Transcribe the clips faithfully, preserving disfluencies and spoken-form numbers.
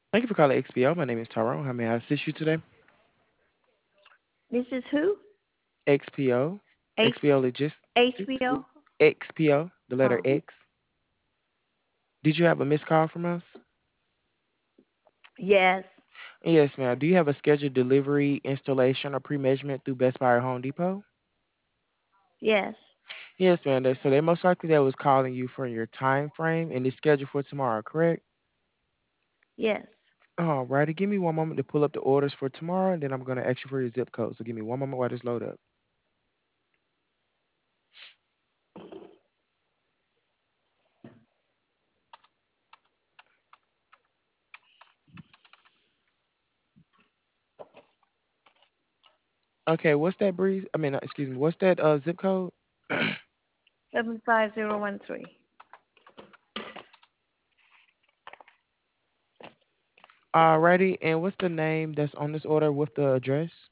Thank you for calling X P O. My name is Tyrone. How may I assist you today? This is who? X P O. H X P O Logistics. HBO? X P O, the letter Oh, X. Did you have a missed call from us? yes, Yes, ma'am. Do you have a scheduled delivery, installation, or pre-measurement through Best Buy or Home Depot? yes, Yes, ma'am. They- So they most likely that was calling you for your time frame and it's scheduled for tomorrow, correct? yes. Alrighty, give me one moment to pull up the orders for tomorrow, and then I'm gonna ask you for your zip code. So give me one moment while this load up. Okay, what's that breeze? I mean, uh, excuse me, what's that uh zip code? Seven five zero one three. Alrighty, and what's the name that's on this order with the address?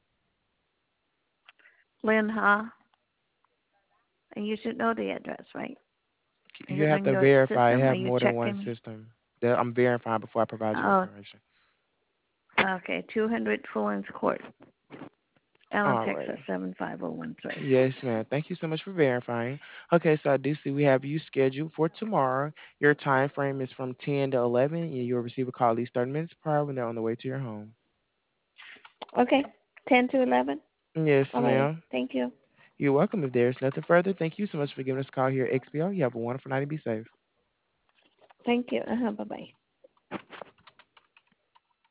Lynn Ha. And you should know the address, right? Is You it have on to your verify. I system? Are have you more than one checking? system that I'm verifying before I provide you Oh, information. okay. two hundred Florence Court, Allen, Texas, Alrighty. seven five zero one three. Yes, ma'am. Thank you so much for verifying. Okay, so I do see we have you scheduled for tomorrow. Your time frame is from ten to eleven, and you'll receive a call at least thirty minutes prior when they're on the way to your home. Okay, ten to eleven? Yes, All right. ma'am. Thank you. You're welcome. If there's nothing further, thank you so much for giving us a call here at X P O. You have a wonderful night and be safe. Thank you. Uh-huh. Bye-bye.